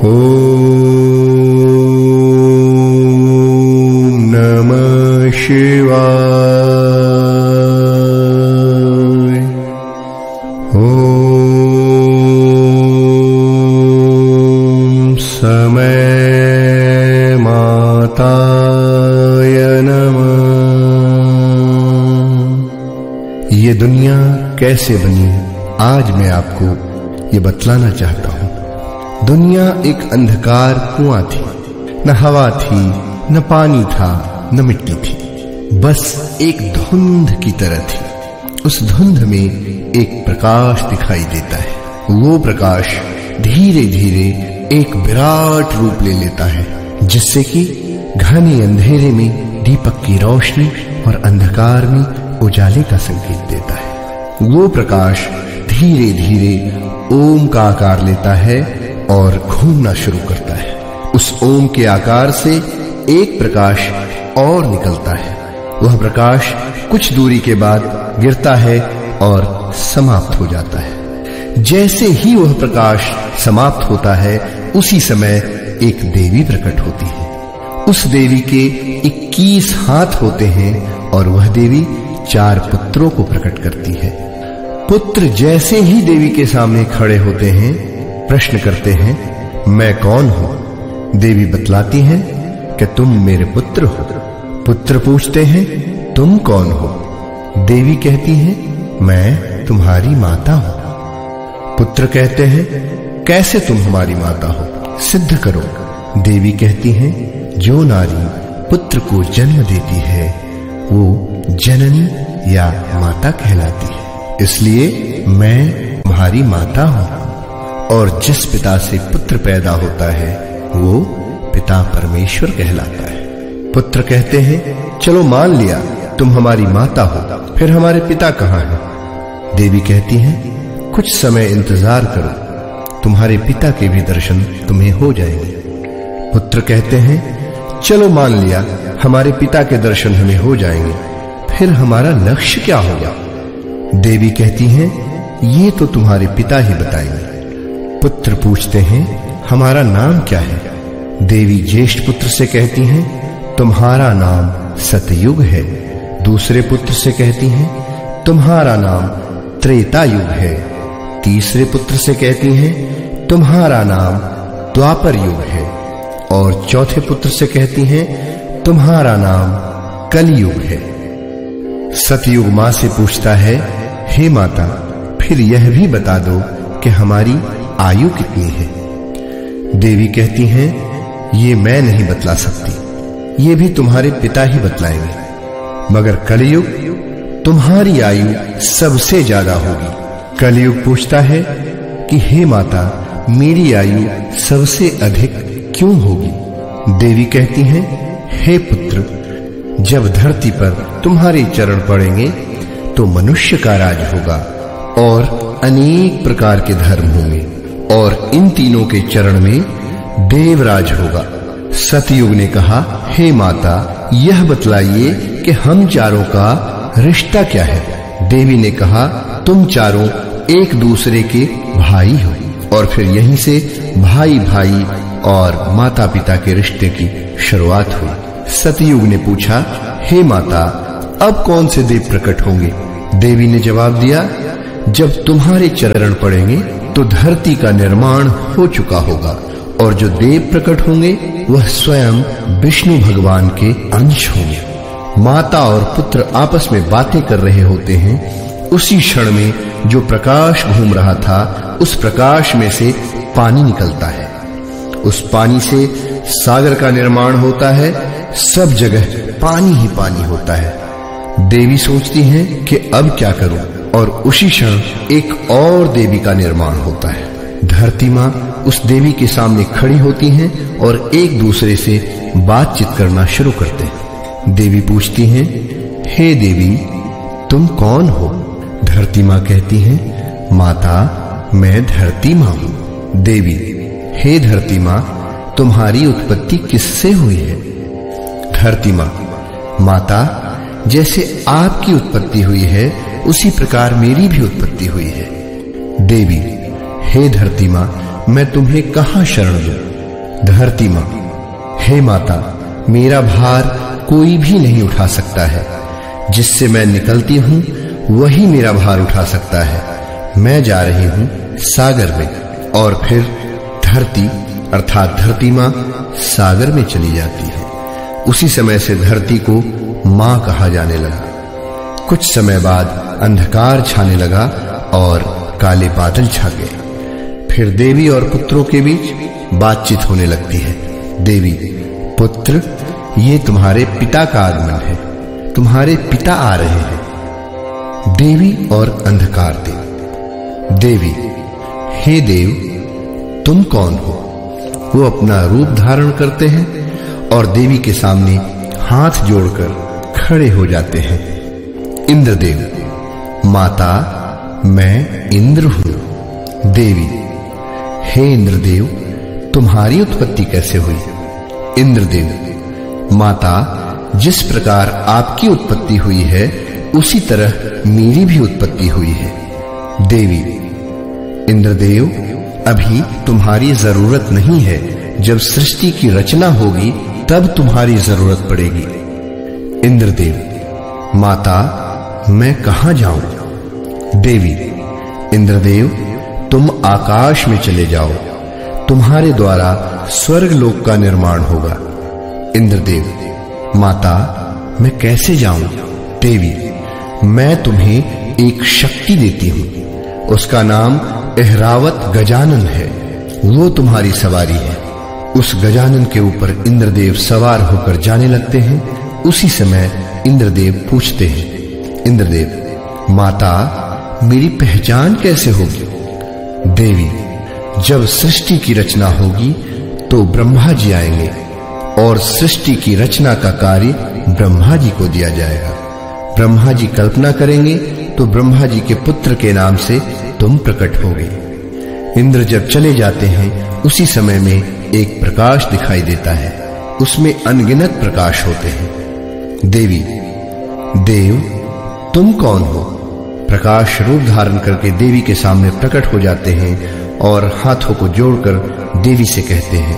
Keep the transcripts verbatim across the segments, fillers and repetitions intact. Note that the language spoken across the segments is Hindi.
ओम नमः शिवाय। ओम समय माताय नमः। ये दुनिया कैसे बनी आज मैं आपको ये बतलाना चाहता हूं। दुनिया एक अंधकार कुआं थी, न हवा थी, न पानी था, न मिट्टी थी, बस एक धुंध की तरह थी। उस धुंध में एक प्रकाश दिखाई देता है। वो प्रकाश धीरे धीरे एक विराट रूप ले लेता है, जिससे कि घने अंधेरे में दीपक की रोशनी और अंधकार में उजाले का संकेत देता है। वो प्रकाश धीरे धीरे ओम का आकार लेता है और घूमना शुरू करता है। उस ओम के आकार से एक प्रकाश और निकलता है। वह प्रकाश कुछ दूरी के बाद गिरता है और समाप्त हो जाता है। जैसे ही वह प्रकाश समाप्त होता है, उसी समय एक देवी प्रकट होती है। उस देवी के इक्कीस हाथ होते हैं और वह देवी चार पुत्रों को प्रकट करती है। पुत्र जैसे ही देवी के सामने खड़े होते हैं, प्रश्न करते हैं, मैं कौन हूं? देवी बतलाती हैं कि तुम मेरे पुत्र हो। पुत्र पूछते हैं, तुम कौन हो? देवी कहती हैं, मैं तुम्हारी माता हूं। पुत्र कहते हैं, कैसे तुम हमारी माता हो? सिद्ध करो। देवी कहती हैं, जो नारी पुत्र को जन्म देती है वो जननी या माता कहलाती है, इसलिए मैं तुम्हारी माता हूं। और जिस पिता से पुत्र पैदा होता है वो पिता परमेश्वर कहलाता है। पुत्र कहते हैं, चलो मान लिया तुम हमारी माता हो, फिर हमारे पिता कहाँ हैं? देवी कहती हैं, कुछ समय इंतजार करो, तुम्हारे पिता के भी दर्शन तुम्हें हो जाएंगे। पुत्र कहते हैं, चलो मान लिया हमारे पिता के दर्शन हमें हो जाएंगे, फिर हमारा लक्ष्य क्या होगा? देवी कहती हैं, ये तो तुम्हारे पिता ही बताएंगे। पुत्र पूछते हैं, हमारा नाम क्या है? देवी ज्येष्ठ पुत्र से कहती हैं, तुम्हारा नाम सतयुग है। दूसरे पुत्र से कहती हैं, तुम्हारा नाम त्रेता युग है। तीसरे पुत्र से कहती हैं, तुम्हारा नाम द्वापर युग है। और चौथे पुत्र से कहती हैं, तुम्हारा नाम कलयुग है। सतयुग मां से पूछता है, हे माता, फिर यह भी बता दो कि हमारी आयु कितनी है? देवी कहती हैं, ये मैं नहीं बतला सकती, ये भी तुम्हारे पिता ही बतलाएंगे। मगर कलयुग तुम्हारी आयु सबसे ज्यादा होगी। कलयुग पूछता है कि हे माता, मेरी आयु सबसे अधिक क्यों होगी? देवी कहती हैं, हे पुत्र, जब धरती पर तुम्हारे चरण पड़ेंगे तो मनुष्य का राज होगा और अनेक प्रकार के धर्म होंगे, और इन तीनों के चरण में देवराज होगा। सतयुग ने कहा, हे माता, यह बतलाइए कि हम चारों का रिश्ता क्या है? देवी ने कहा, तुम चारों एक दूसरे के भाई हो। और फिर यहीं से भाई भाई और माता पिता के रिश्ते की शुरुआत हुई। सतयुग ने पूछा, हे माता, अब कौन से देव प्रकट होंगे? देवी ने जवाब दिया, जब तुम्हारे चरण पड़ेंगे तो धरती का निर्माण हो चुका होगा, और जो देव प्रकट होंगे वह स्वयं विष्णु भगवान के अंश होंगे। माता और पुत्र आपस में बातें कर रहे होते हैं। उसी क्षण में जो प्रकाश घूम रहा था, उस प्रकाश में से पानी निकलता है। उस पानी से सागर का निर्माण होता है। सब जगह पानी ही पानी होता है। देवी सोचती हैं कि अब क्या करूं, और उसी क्षण एक और देवी का निर्माण होता है। धरती मां उस देवी के सामने खड़ी होती हैं और एक दूसरे से बातचीत करना शुरू करते हैं। देवी पूछती हैं, हे देवी, तुम कौन हो? धरती मां कहती हैं, माता, मैं धरती मां हूं। देवी, हे धरती मां, तुम्हारी उत्पत्ति किससे हुई है? धरती मां, माता, जैसे आपकी उत्पत्ति हुई है उसी प्रकार मेरी भी उत्पत्ति हुई है। देवी, हे धरती मां, मैं तुम्हें कहां शरण दूं? धरती माँ, हे माता, मेरा भार कोई भी नहीं उठा सकता है। जिससे मैं निकलती हूँ वही मेरा भार उठा सकता है। मैं जा रही हूँ सागर में। और फिर धरती अर्थात धरती माँ सागर में चली जाती है। उसी समय से धरती को माँ कहा जाने लगा। कुछ समय बाद अंधकार छाने लगा और काले बादल छा गए। फिर देवी और पुत्रों के बीच बातचीत होने लगती है। देवी, पुत्र, ये तुम्हारे पिता का आगमन है, तुम्हारे पिता आ रहे हैं। देवी और अंधकार देव। देवी, हे देव, तुम कौन हो? वो अपना रूप धारण करते हैं और देवी के सामने हाथ जोड़कर खड़े हो जाते हैं। इंद्रदेव, माता, मैं इंद्र हूं। देवी, हे इंद्रदेव, तुम्हारी उत्पत्ति कैसे हुई? इंद्रदेव, माता, जिस प्रकार आपकी उत्पत्ति हुई है उसी तरह मेरी भी उत्पत्ति हुई है। देवी, इंद्रदेव, अभी तुम्हारी जरूरत नहीं है। जब सृष्टि की रचना होगी तब तुम्हारी जरूरत पड़ेगी। इंद्रदेव, माता, मैं कहां जाऊं? देवी, इंद्रदेव, तुम आकाश में चले जाओ, तुम्हारे द्वारा स्वर्ग लोक का निर्माण होगा। इंद्रदेव, माता, मैं कैसे जाऊं? देवी, मैं तुम्हें एक शक्ति देती हूं, उसका नाम एहरावत गजानन है। वो तुम्हारी सवारी है। उस गजानन के ऊपर इंद्रदेव सवार होकर जाने लगते हैं। उसी समय इंद्रदेव पूछते हैं, इंद्रदेव, माता, मेरी पहचान कैसे होगी? देवी, जब सृष्टि की रचना होगी तो ब्रह्मा जी आएंगे और सृष्टि की रचना का कार्य ब्रह्मा जी को दिया जाएगा। ब्रह्मा जी कल्पना करेंगे तो ब्रह्मा जी के पुत्र के नाम से तुम प्रकट होगे। इंद्र जब चले जाते हैं उसी समय में एक प्रकाश दिखाई देता है, उसमें अनगिनत प्रकाश होते हैं। देवी, देव, तुम कौन हो? प्रकाश रूप धारण करके देवी के सामने प्रकट हो जाते हैं और हाथों को जोड़कर देवी से कहते हैं,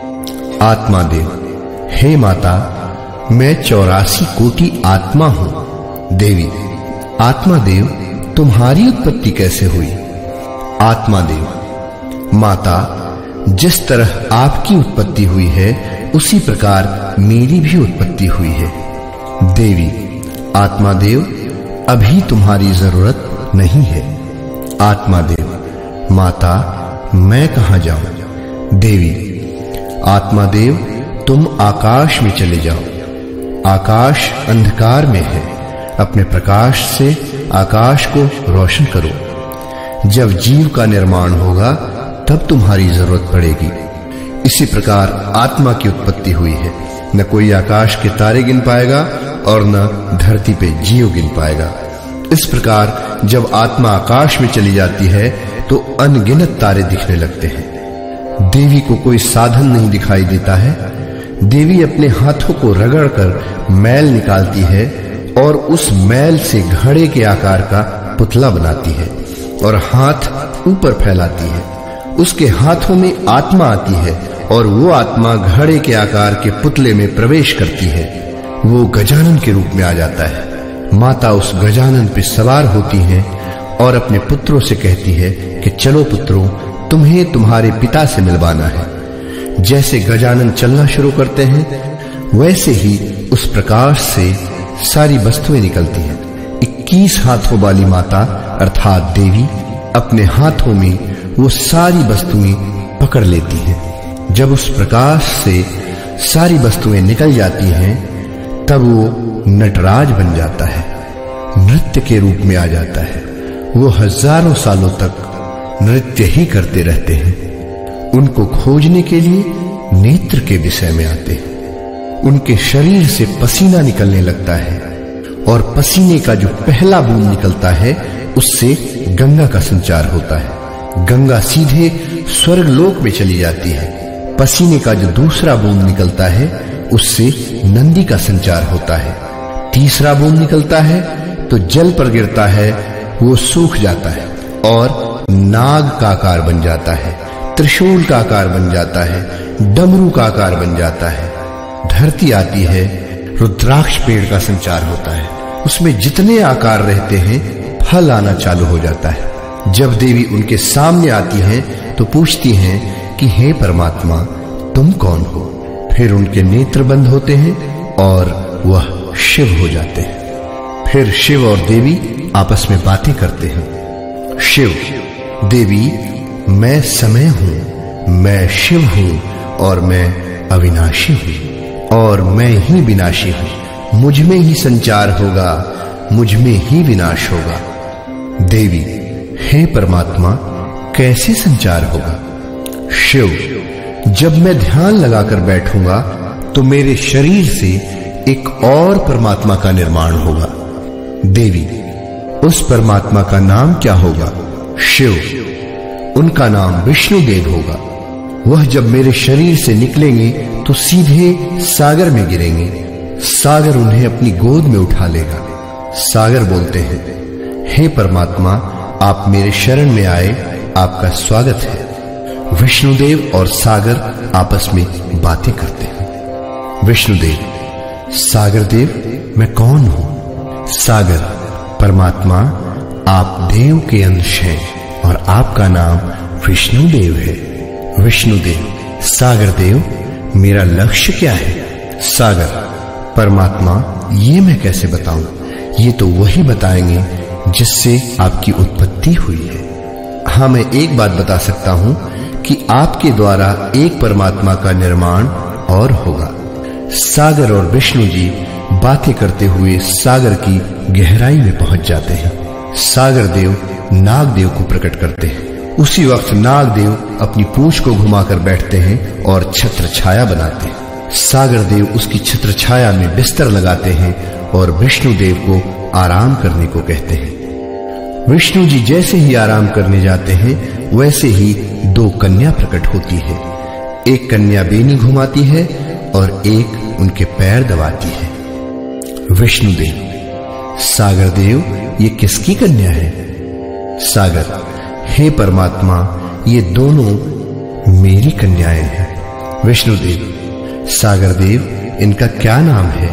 आत्मा देव, हे माता, मैं चौरासी कोटि आत्मा हूं। देवी, आत्मा देव, तुम्हारी उत्पत्ति कैसे हुई? आत्मा देव, माता, जिस तरह आपकी उत्पत्ति हुई है उसी प्रकार मेरी भी उत्पत्ति हुई है। देवी, आत्मा देव, अभी तुम्हारी जरूरत नहीं है। आत्मा देव, माता, मैं कहां जाऊं? देवी, आत्मा देव, तुम आकाश में चले जाओ। आकाश अंधकार में है, अपने प्रकाश से आकाश को रोशन करो। जब जीव का निर्माण होगा तब तुम्हारी जरूरत पड़ेगी। इसी प्रकार आत्मा की उत्पत्ति हुई है। न कोई आकाश के तारे गिन पाएगा और न धरती पे जीव गिन पाएगा। इस प्रकार जब आत्मा आकाश में चली जाती है तो अनगिनत तारे दिखने लगते हैं। देवी को कोई साधन नहीं दिखाई देता है। देवी अपने हाथों को रगड़कर मैल निकालती है और उस मैल से घड़े के आकार का पुतला बनाती है और हाथ ऊपर फैलाती है। उसके हाथों में आत्मा आती है और वो आत्मा घड़े के आकार के पुतले में प्रवेश करती है। वो गजानन के रूप में आ जाता है। माता उस गजानन पे सवार होती हैं और अपने पुत्रों से कहती है कि चलो पुत्रों, तुम्हें तुम्हारे पिता से मिलवाना है। जैसे गजानन चलना शुरू करते हैं वैसे ही उस प्रकाश से सारी वस्तुएं निकलती हैं। इक्कीस हाथों वाली माता अर्थात देवी अपने हाथों में वो सारी वस्तुएं पकड़ लेती हैं। जब उस प्रकाश से सारी वस्तुएं निकल जाती हैं तब वो नटराज बन जाता है, नृत्य के रूप में आ जाता है। वो हजारों सालों तक नृत्य ही करते रहते हैं। उनको खोजने के लिए नेत्र के विषय में आते हैं। उनके शरीर से पसीना निकलने लगता है और पसीने का जो पहला बूंद निकलता है उससे गंगा का संचार होता है। गंगा सीधे स्वर्ग लोक में चली जाती है। पसीने का जो दूसरा बूंद निकलता है उससे नंदी का संचार होता है। तीसरा बूंद निकलता है तो जल पर गिरता है, वो सूख जाता है और नाग का आकार बन जाता है, त्रिशूल का आकार बन जाता है। डमरू का आकार बन जाता है। धरती आती है, रुद्राक्ष पेड़ का संचार होता है। उसमें जितने आकार रहते हैं फल आना चालू हो जाता है। जब देवी उनके सामने आती हैं तो पूछती हैं कि हे परमात्मा, तुम कौन हो? फिर उनके नेत्र बंद होते हैं और वह शिव हो जाते हैं। फिर शिव और देवी आपस में बातें करते हैं। शिव: देवी, मैं समय हूं, मैं शिव हूं और मैं अविनाशी हूं और मैं ही विनाशी हूं। मुझ में ही संचार होगा, मुझ में ही विनाश होगा। देवी: हे परमात्मा, कैसे संचार होगा? शिव: जब मैं ध्यान लगाकर बैठूंगा तो मेरे शरीर से एक और परमात्मा का निर्माण होगा। देवी: उस परमात्मा का नाम क्या होगा? शिव: उनका नाम विष्णुदेव होगा। वह जब मेरे शरीर से निकलेंगे तो सीधे सागर में गिरेंगे। सागर उन्हें अपनी गोद में उठा लेगा। सागर बोलते हैं, हे परमात्मा, आप मेरे शरण में आए, आपका स्वागत है। विष्णुदेव और सागर आपस में बातें करते हैं। विष्णुदेव: सागर देव, मैं कौन हूं? सागर: परमात्मा, आप देव के अंश हैं और आपका नाम विष्णुदेव है। विष्णुदेव: सागर देव, मेरा लक्ष्य क्या है? सागर: परमात्मा, ये मैं कैसे बताऊं? ये तो वही बताएंगे जिससे आपकी उत्पत्ति हुई है। हाँ, मैं एक बात बता सकता हूं कि आपके द्वारा एक परमात्मा का निर्माण और होगा। सागर और विष्णु जी बातें करते हुए सागर की गहराई में पहुंच जाते हैं। सागर देव नागदेव को प्रकट करते हैं। उसी वक्त नागदेव अपनी पूंछ को घुमाकर बैठते हैं और छत्र छाया बनाते हैं। सागर देव उसकी छत्र छाया में बिस्तर लगाते हैं और विष्णुदेव को आराम करने को कहते हैं। विष्णु जी जैसे ही आराम करने जाते हैं वैसे ही दो कन्या प्रकट होती है। एक कन्या बेनी घुमाती है और एक उनके पैर दबाती है। विष्णुदेव: सागर देव, ये किसकी कन्या है? सागर: हे परमात्मा, ये दोनों मेरी कन्याएं हैं। विष्णुदेव: सागर देव, इनका क्या नाम है?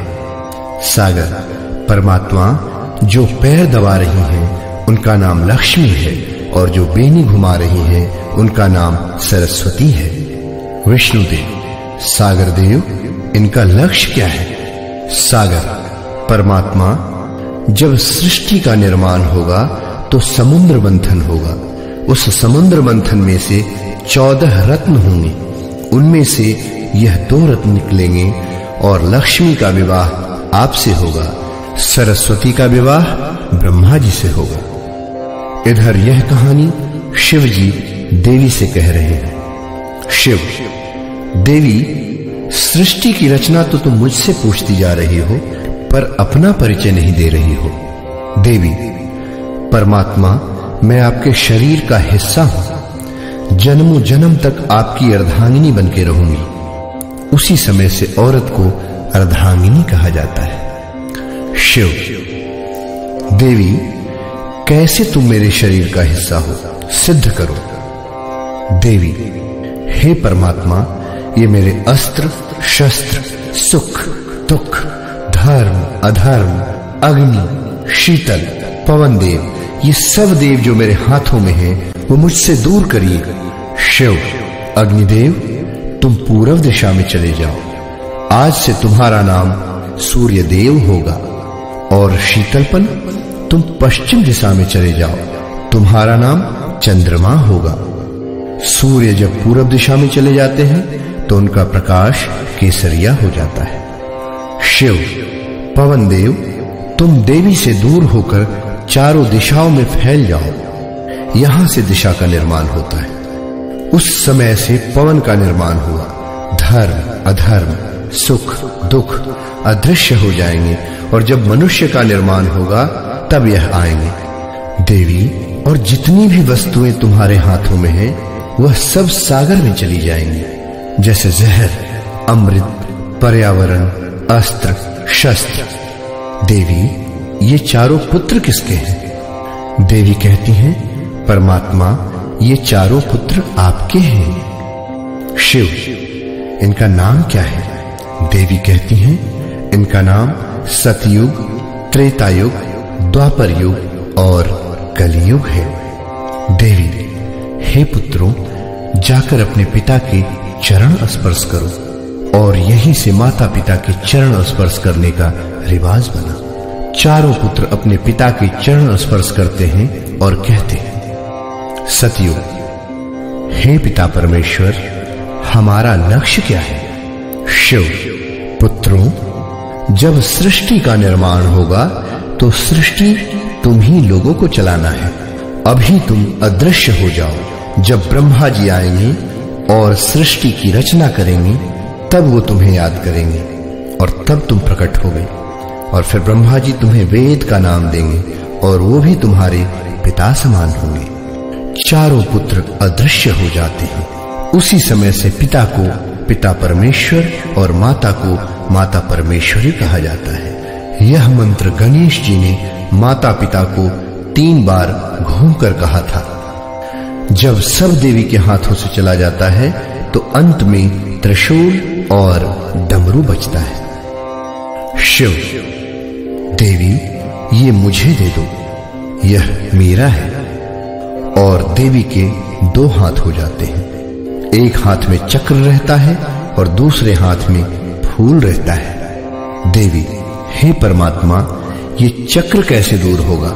सागर: परमात्मा, जो पैर दबा रही हैं उनका नाम लक्ष्मी है और जो बेनी घुमा रही हैं उनका नाम सरस्वती है। विष्णुदेव: सागर देव, इनका लक्ष्य क्या है? सागर: परमात्मा, जब सृष्टि का निर्माण होगा तो समुद्र मंथन होगा। उस समुद्र मंथन में से चौदह रत्न होंगे। उनमें से यह दो रत्न निकलेंगे और लक्ष्मी का विवाह आपसे होगा, सरस्वती का विवाह ब्रह्मा जी से होगा। इधर यह कहानी शिव जी देवी से कह रहे हैं। शिव: देवी, सृष्टि की रचना तो तुम मुझसे पूछती जा रही हो पर अपना परिचय नहीं दे रही हो। देवी: परमात्मा, मैं आपके शरीर का हिस्सा हूं। जन्मों जन्म तक आपकी अर्धांगिनी बन के रहूंगी। उसी समय से औरत को अर्धांगिनी कहा जाता है। शिव: देवी, कैसे तुम मेरे शरीर का हिस्सा हो? सिद्ध करो। देवी: हे परमात्मा, ये मेरे अस्त्र शस्त्र, सुख दुख, धर्म अधर्म, अग्नि शीतल, पवन देव, ये सब देव जो मेरे हाथों में हैं वो मुझसे दूर करिए। शिव: अग्निदेव, तुम पूर्व दिशा में चले जाओ। आज से तुम्हारा नाम सूर्य देव होगा। और शीतलपन, तुम पश्चिम दिशा में चले जाओ, तुम्हारा नाम चंद्रमा होगा। सूर्य जब पूर्व दिशा में चले जाते हैं तो उनका प्रकाश केसरिया हो जाता है। शिव: पवन देव, तुम देवी से दूर होकर चारों दिशाओं में फैल जाओ। यहां से दिशा का निर्माण होता है। उस समय से पवन का निर्माण हुआ। धर्म अधर्म, सुख दुख अदृश्य हो जाएंगे और जब मनुष्य का निर्माण होगा तब यह आएंगे। देवी, और जितनी भी वस्तुएं तुम्हारे हाथों में हैं वह सब सागर में चली जाएंगी, जैसे जहर, अमृत, पर्यावरण, अस्त्र, शस्त्र। देवी, ये चारों पुत्र किसके हैं? देवी कहती हैं, परमात्मा, ये चारों पुत्र आपके हैं। शिव: इनका नाम क्या है? देवी कहती हैं, इनका नाम सतयुग, त्रेतायुग, द्वापर युग और कलयुग है। देवी, हे पुत्रों, जाकर अपने पिता के चरण स्पर्श करो और यहीं से माता पिता के चरण स्पर्श करने का रिवाज बना। चारों पुत्र अपने पिता के चरण स्पर्श करते हैं और कहते हैं, सतयुग, हे पिता परमेश्वर, हमारा लक्ष्य क्या है? शिव, पुत्रों, जब सृष्टि का निर्माण होगा तो सृष्टि तुम ही लोगों को चलाना है। अभी तुम अदृश्य हो जाओ। जब ब्रह्मा जी आएंगे और सृष्टि की रचना करेंगे तब वो तुम्हें याद करेंगे और तब तुम प्रकट होगे और फिर ब्रह्मा जी तुम्हें वेद का नाम देंगे और वो भी तुम्हारे पिता समान होंगे। चारों पुत्र अदृश्य हो जाते हैं। उसी समय से पिता को पिता परमेश्वर और माता को माता परमेश्वरी कहा जाता है। यह मंत्र गणेश जी ने माता पिता को तीन बार घूमकर कहा था। जब सब देवी के हाथों से चला जाता है तो अंत में त्रिशूल और डमरू बचता है। शिव, देवी, ये मुझे दे दो, यह मेरा है। और देवी के दो हाथ हो जाते हैं। एक हाथ में चक्र रहता है और दूसरे हाथ में फूल रहता है। देवी, हे परमात्मा, ये चक्र कैसे दूर होगा?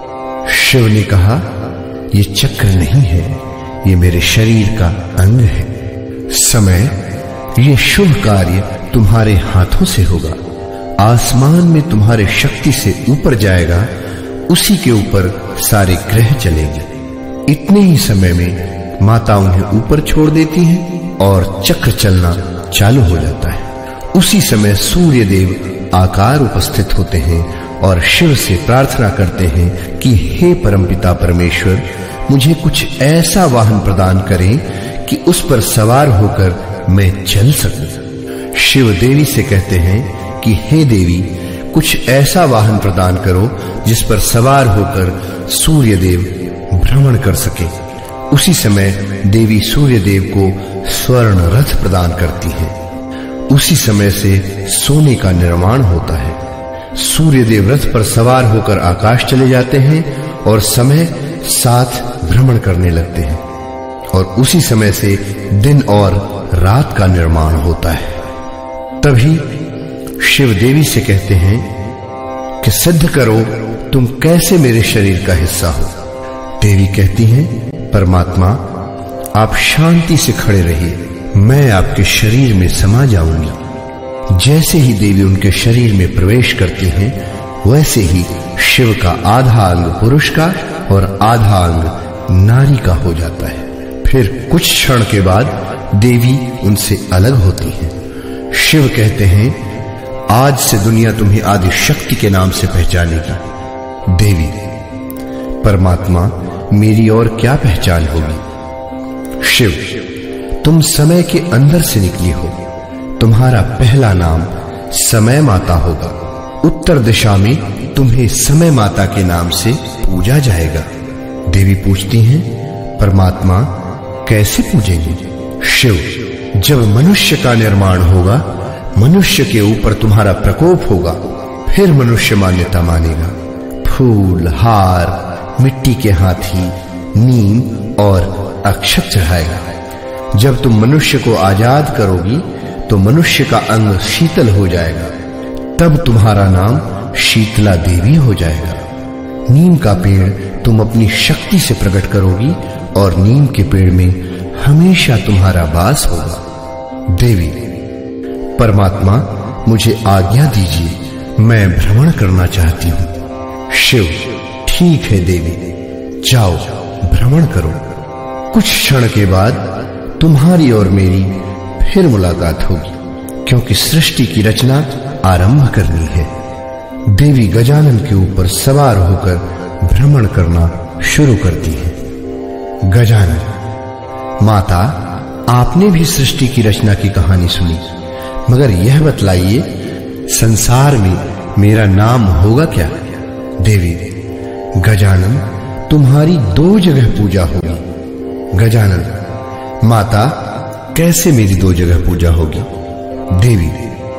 शिव ने कहा, ये चक्र नहीं है, ये मेरे शरीर का अंग है। समय, ये शुभ कार्य तुम्हारे हाथों से होगा। आसमान में तुम्हारे शक्ति से ऊपर जाएगा, उसी के ऊपर सारे ग्रह चलेंगे। इतने ही समय में माता उन्हें ऊपर छोड़ देती है और चक्र चलना चालू हो जाता है। उसी समय सूर्य देव आकार उपस्थित होते हैं और शिव से प्रार्थना करते हैं कि हे परमपिता परमेश्वर, मुझे कुछ ऐसा वाहन प्रदान करें कि उस पर सवार होकर मैं चल सकूं। शिव देवी से कहते हैं कि हे देवी, कुछ ऐसा वाहन प्रदान करो जिस पर सवार होकर सूर्य देव भ्रमण कर सके। उसी समय देवी सूर्य देव को स्वर्ण रथ प्रदान करती है। उसी समय से सोने का निर्माण होता है। सूर्य देव रथ पर सवार होकर आकाश चले जाते हैं और समय साथ भ्रमण करने लगते हैं और उसी समय से दिन और रात का निर्माण होता है। तभी शिव देवी से कहते हैं कि सिद्ध करो तुम कैसे मेरे शरीर का हिस्सा हो। देवी कहती हैं, परमात्मा, आप शांति से खड़े रहिए, मैं आपके शरीर में समा जाऊंगी। जैसे ही देवी उनके शरीर में प्रवेश करती हैं, वैसे ही शिव का आधा अंग पुरुष का और आधा अंग नारी का हो जाता है। फिर कुछ क्षण के बाद देवी उनसे अलग होती हैं। शिव कहते हैं, आज से दुनिया तुम्हें आदि शक्ति के नाम से पहचानेगी। देवी, परमात्मा, मेरी और क्या पहचान होगी? शिव, तुम समय के अंदर से निकली हो। तुम्हारा पहला नाम समय माता होगा। उत्तर दिशा में तुम्हें समय माता के नाम से पूजा जाएगा। देवी पूछती हैं, परमात्मा, कैसे पूजेंगे? शिव, जब मनुष्य का निर्माण होगा, मनुष्य के ऊपर तुम्हारा प्रकोप होगा, फिर मनुष्य मान्यता मानेगा। फूल, हार, मिट्टी के हाथी, नीम और अक्षत चढ़ाएगा। जब तुम मनुष्य को आजाद करोगी तो मनुष्य का अंग शीतल हो जाएगा। तब तुम्हारा नाम शीतला देवी हो जाएगा। नीम का पेड़ तुम अपनी शक्ति से प्रकट करोगी और नीम के पेड़ में हमेशा तुम्हारा वास होगा। देवी, परमात्मा, मुझे आज्ञा दीजिए, मैं भ्रमण करना चाहती हूँ। शिव, ठीक है देवी, जाओ भ्रमण करो। कुछ क्षण के बाद तुम्हारी और मेरी फिर मुलाकात होगी, क्योंकि सृष्टि की रचना आरंभ करनी है। देवी गजानन के ऊपर सवार होकर भ्रमण करना शुरू करती है। गजानन, माता, आपने भी सृष्टि की रचना की कहानी सुनी, मगर यह बतलाइए, संसार में मेरा नाम होगा क्या? देवी, गजानन, तुम्हारी दो जगह पूजा होगी। गजानन, माता, कैसे मेरी दो जगह पूजा होगी? देवी: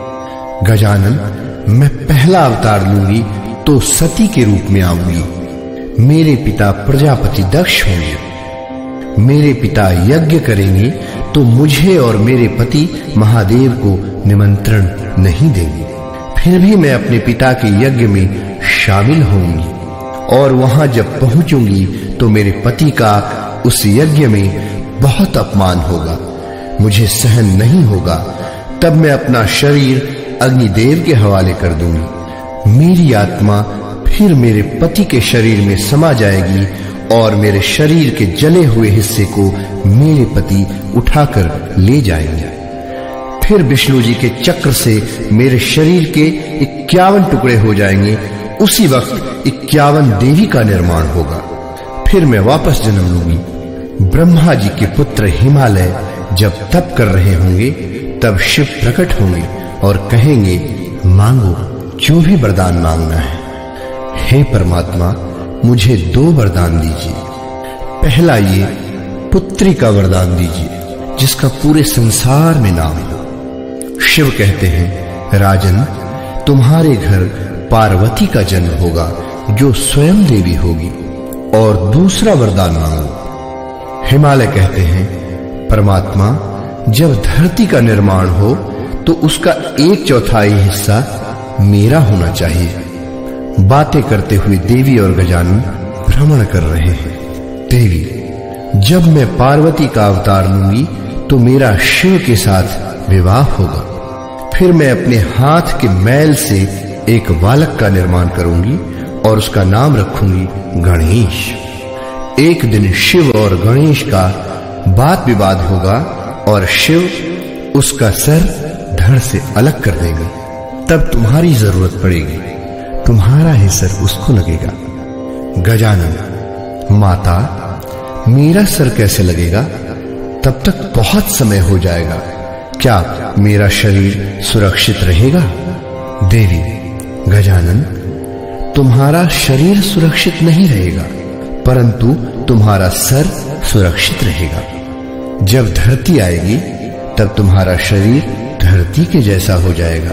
गजानन, मैं पहला अवतार लूंगी तो सती के रूप में आऊंगी। मेरे पिता प्रजापति दक्ष होंगे। मेरे पिता यज्ञ करेंगे तो मुझे और मेरे पति महादेव को निमंत्रण नहीं देंगे। फिर भी मैं अपने पिता के यज्ञ में शामिल होंगी और वहां जब पहुंचूंगी तो मेरे पति का उस यज्ञ में बहुत अपमान होगा, मुझे सहन नहीं होगा। तब मैं अपना शरीर अग्निदेव के हवाले कर दूंगी। मेरी आत्मा फिर मेरे पति के शरीर में समा जाएगी और मेरे शरीर के जले हुए हिस्से को मेरे पति उठाकर ले जाएंगे। फिर विष्णु जी के चक्र से मेरे शरीर के इक्यावन टुकड़े हो जाएंगे। उसी वक्त इक्यावन देवी का निर्माण होगा। फिर मैं वापस जन्म लूंगी। ब्रह्मा जी के पुत्र हिमालय जब तप कर रहे होंगे तब शिव प्रकट होंगे और कहेंगे, मांगो जो भी वरदान मांगना है। हे परमात्मा, मुझे दो वरदान दीजिए। पहला ये पुत्री का वरदान दीजिए जिसका पूरे संसार में नाम हो। शिव कहते हैं, राजन, तुम्हारे घर पार्वती का जन्म होगा जो स्वयं देवी होगी। और दूसरा वरदान मांगो। हिमालय कहते हैं, परमात्मा, जब धरती का निर्माण हो तो उसका एक चौथाई हिस्सा मेरा होना चाहिए। बातें करते हुए देवी और गजानन भ्रमण कर रहे हैं। देवी: जब मैं पार्वती का अवतार लूंगी तो मेरा शिव के साथ विवाह होगा। फिर मैं अपने हाथ के मैल से एक बालक का निर्माण करूंगी और उसका नाम रखूंगी गणेश। एक दिन शिव और गणेश का वाद विवाद होगा और शिव उसका सर धड़ से अलग कर देंगे। तब तुम्हारी जरूरत पड़ेगी, तुम्हारा ही सर उसको लगेगा। गजानन: माता, मेरा सर कैसे लगेगा? तब तक बहुत समय हो जाएगा। क्या मेरा शरीर सुरक्षित रहेगा? देवी: गजानन, तुम्हारा शरीर सुरक्षित नहीं रहेगा, परंतु तुम्हारा सर सुरक्षित रहेगा। जब धरती आएगी तब तुम्हारा शरीर धरती के जैसा हो जाएगा।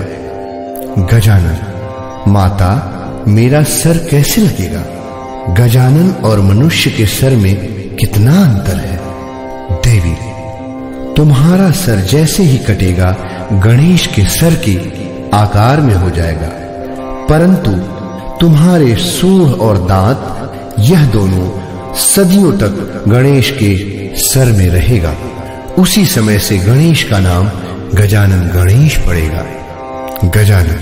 गजानन: माता, मेरा सर कैसे लगेगा? गजानन और मनुष्य के सर में कितना अंतर है? देवी: तुम्हारा सर जैसे ही कटेगा गणेश के सर के आकार में हो जाएगा, परंतु तुम्हारे सूंड और दांत, यह दोनों सदियों तक गणेश के सर में रहेगा। उसी समय से गणेश का नाम गजानन गणेश पड़ेगा। गजानन: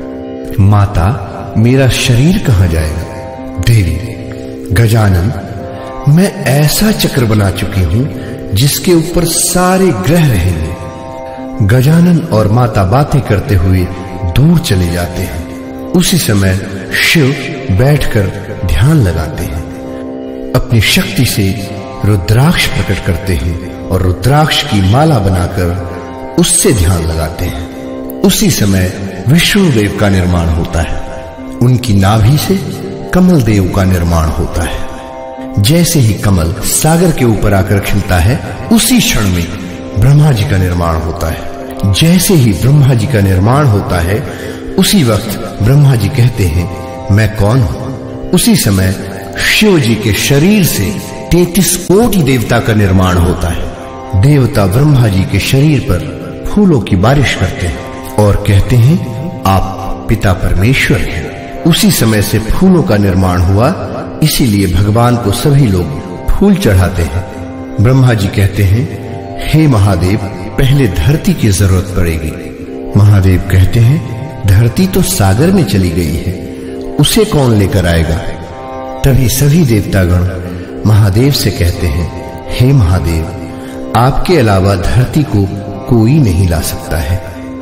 माता, मेरा शरीर कहां जाएगा? देवी: गजानन, मैं ऐसा चक्र बना चुकी हूं जिसके ऊपर सारे ग्रह रहेंगे। गजानन और माता बातें करते हुए दूर चले जाते हैं। उसी समय शिव बैठकर ध्यान लगाते हैं। अपनी शक्ति से रुद्राक्ष प्रकट करते हैं और रुद्राक्ष की माला बनाकर उससे ध्यान लगाते हैं। उसी समय विष्णु देव का निर्माण होता है। उनकी नाभि से कमल देव का निर्माण होता है। जैसे ही कमल सागर के ऊपर आकर खिलता है, उसी क्षण में ब्रह्मा जी का निर्माण होता है। जैसे ही ब्रह्मा जी का निर्माण होता है, उसी वक्त ब्रह्मा जी कहते हैं, मैं कौन हूं? उसी समय शिव जी के शरीर से तैंतीस कोटि देवता का निर्माण होता है। देवता ब्रह्मा जी के शरीर पर फूलों की बारिश करते हैं और कहते हैं, आप पिता परमेश्वर हैं। उसी समय से फूलों का निर्माण हुआ, इसीलिए भगवान को सभी लोग फूल चढ़ाते हैं। ब्रह्मा जी कहते हैं, हे महादेव, पहले धरती की जरूरत पड़ेगी। महादेव कहते हैं, धरती तो सागर में चली गई है, उसे कौन लेकर आएगा? तभी सभी देवतागण महादेव से कहते हैं, हे महादेव, आपके अलावा धरती को कोई नहीं ला सकता है।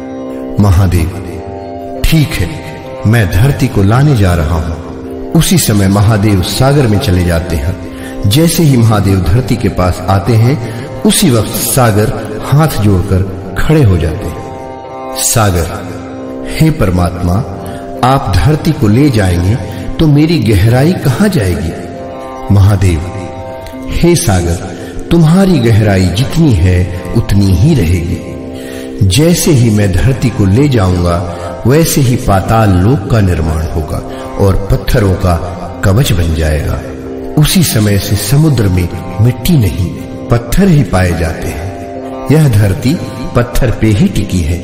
महादेव: ठीक है, मैं धरती को लाने जा रहा हूं। उसी समय महादेव सागर में चले जाते हैं। जैसे ही महादेव धरती के पास आते हैं, उसी वक्त सागर हाथ जोड़कर खड़े हो जाते हैं। सागर: हे परमात्मा, आप धरती को ले जाएंगे तो मेरी गहराई कहां जाएगी? महादेव: हे सागर, तुम्हारी गहराई जितनी है उतनी ही रहेगी। जैसे ही मैं धरती को ले जाऊंगा वैसे ही पाताल लोक का निर्माण होगा और पत्थरों का कवच बन जाएगा। उसी समय से समुद्र में मिट्टी नहीं पत्थर ही पाए जाते हैं। यह धरती पत्थर पे ही टिकी है।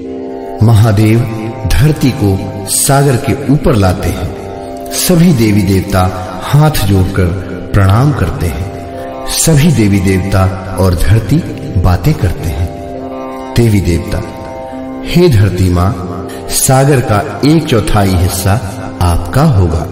महादेव धरती को सागर के ऊपर लाते हैं। सभी देवी देवता हाथ जोड़कर प्रणाम करते हैं। सभी देवी देवता और धरती बातें करते हैं। देवी देवता, हे धरती मां, सागर का एक चौथाई हिस्सा आपका होगा।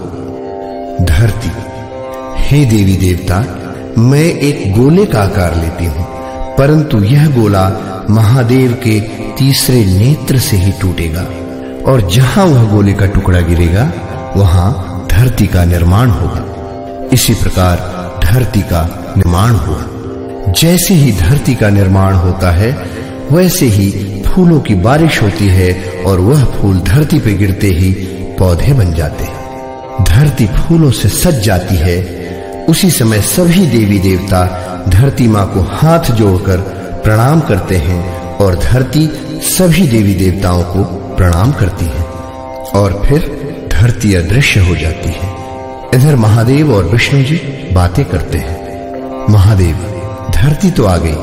धरती, हे देवी देवता, मैं एक गोले का आकार लेती हूं, परंतु यह गोला महादेव के तीसरे नेत्र से ही टूटेगा और जहां वह गोले का टुकड़ा गिरेगा वहां धरती का निर्माण होगा। इसी प्रकार धरती का निर्माण हुआ। जैसे ही धरती का निर्माण होता है वैसे ही फूलों की बारिश होती है और वह फूल धरती पे गिरते ही पौधे बन जाते हैं। धरती फूलों से सज जाती है। उसी समय सभी देवी देवता धरती मां को हाथ जोड़कर प्रणाम करते हैं और धरती सभी देवी देवताओं को प्रणाम करती है और फिर धरती अदृश्य हो जाती है। इधर महादेव और विष्णु जी बातें करते हैं। महादेव, धरती तो आ गई,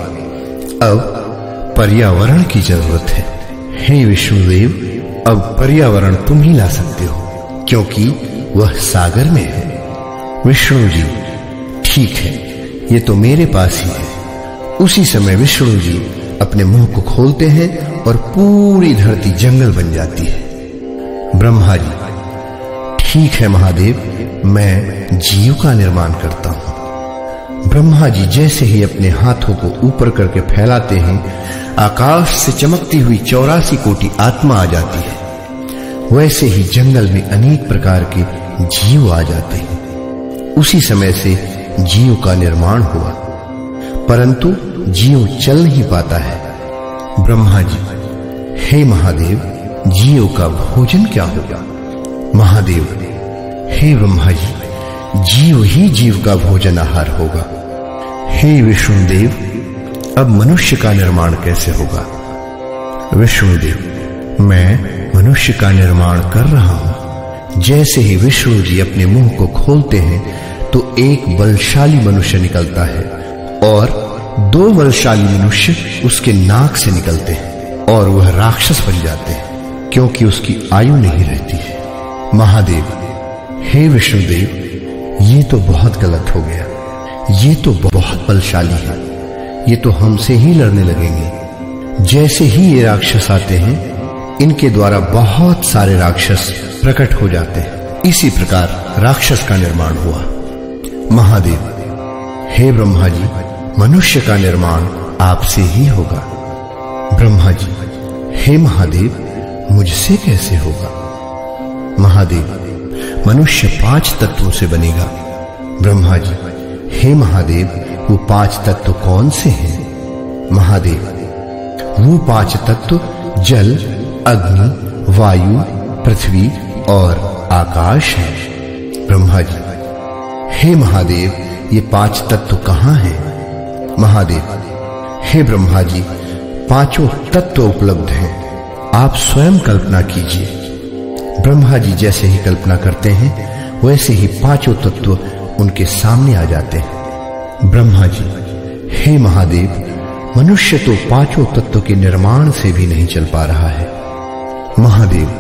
अब पर्यावरण की जरूरत है। हे विष्णुदेव, अब पर्यावरण तुम ही ला सकते हो क्योंकि वह सागर में है। विष्णु जी, ठीक है, ये तो मेरे पास ही है। उसी समय विष्णु जी अपने मुंह को खोलते हैं और पूरी धरती जंगल बन जाती है। ब्रह्मा जी, ठीक है महादेव, मैं जीव का निर्माण करता हूं। ब्रह्मा जी जैसे ही अपने हाथों को ऊपर करके फैलाते हैं, आकाश से चमकती हुई चौरासी कोटि आत्मा आ जाती है। वैसे ही जंगल में अनेक प्रकार के जीव आ जाते हैं। उसी समय से जीव का निर्माण हुआ, परंतु जीव चल नहीं पाता है। ब्रह्मा जी, हे महादेव, जीव का भोजन क्या होगा? महादेव, हे ब्रह्मा जी, जीव ही जीव का भोजन आहार होगा। हे विष्णुदेव, अब मनुष्य का निर्माण कैसे होगा? विष्णुदेव, मैं मनुष्य का निर्माण कर रहा हूं। जैसे ही विष्णु जी अपने मुंह को खोलते हैं तो एक बलशाली मनुष्य निकलता है और दो बलशाली मनुष्य उसके नाक से निकलते हैं और वह राक्षस बन जाते हैं क्योंकि उसकी आयु नहीं रहती है। महादेव, हे विष्णुदेव, ये तो बहुत गलत हो गया। ये तो बहुत बलशाली है, ये तो हमसे ही लड़ने लगेंगे। जैसे ही ये राक्षस आते हैं, इनके द्वारा बहुत सारे राक्षस प्रकट हो जाते हैं। इसी प्रकार राक्षस का निर्माण हुआ। महादेव, हे ब्रह्मा जी, मनुष्य का निर्माण आपसे ही होगा। ब्रह्मा जी, हे महादेव, मुझसे कैसे होगा? महादेव, मनुष्य पांच तत्वों से बनेगा। ब्रह्मा जी, हे महादेव, वो पांच तत्व कौन से हैं? महादेव, वो पांच तत्व जल, अग्नि, वायु, पृथ्वी और आकाश है। ब्रह्मा जी, हे महादेव, ये पांच तत्व कहां हैं? महादेव, हे ब्रह्मा जी, पांचों तत्व उपलब्ध हैं, आप स्वयं कल्पना कीजिए। ब्रह्मा जी जैसे ही कल्पना करते हैं वैसे ही पांचों तत्व उनके सामने आ जाते हैं। ब्रह्मा जी, हे महादेव, मनुष्य तो पांचों तत्व के निर्माण से भी नहीं चल पा रहा है। महादेव,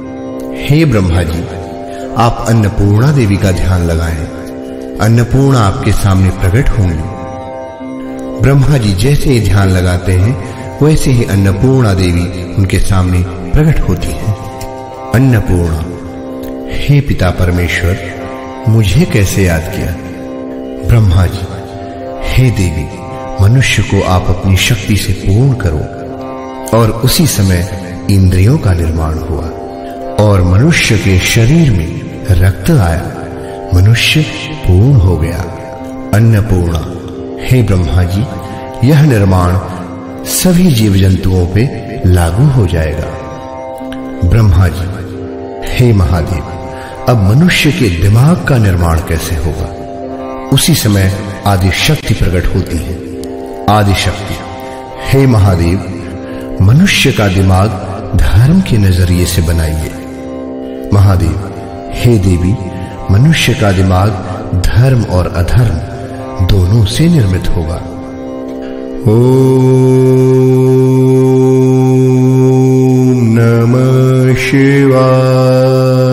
हे ब्रह्मा जी, आप अन्नपूर्णा देवी का ध्यान लगाएं। अन्नपूर्णा आपके सामने प्रकट होंगी। ब्रह्मा जी जैसे ही ध्यान लगाते हैं वैसे ही अन्नपूर्णा देवी उनके सामने प्रकट होती है। अन्नपूर्णा, हे पिता परमेश्वर, मुझे कैसे याद किया? ब्रह्मा जी, हे देवी, मनुष्य को आप अपनी शक्ति से पूर्ण करो। और उसी समय इंद्रियों का निर्माण हुआ और मनुष्य के शरीर में रक्त आया। मनुष्य पूर्ण हो गया। अन्नपूर्णा, हे ब्रह्मा जी, यह निर्माण सभी जीव जंतुओं पे लागू हो जाएगा। ब्रह्मा जी, हे महादेव, अब मनुष्य के दिमाग का निर्माण कैसे होगा? उसी समय आदि शक्ति प्रकट होती है। आदि शक्ति, हे महादेव, मनुष्य का दिमाग धर्म के नजरिए से बनाइए। महादेव, हे देवी, मनुष्य का दिमाग धर्म और अधर्म दोनों से निर्मित होगा। ओम। शिवाय।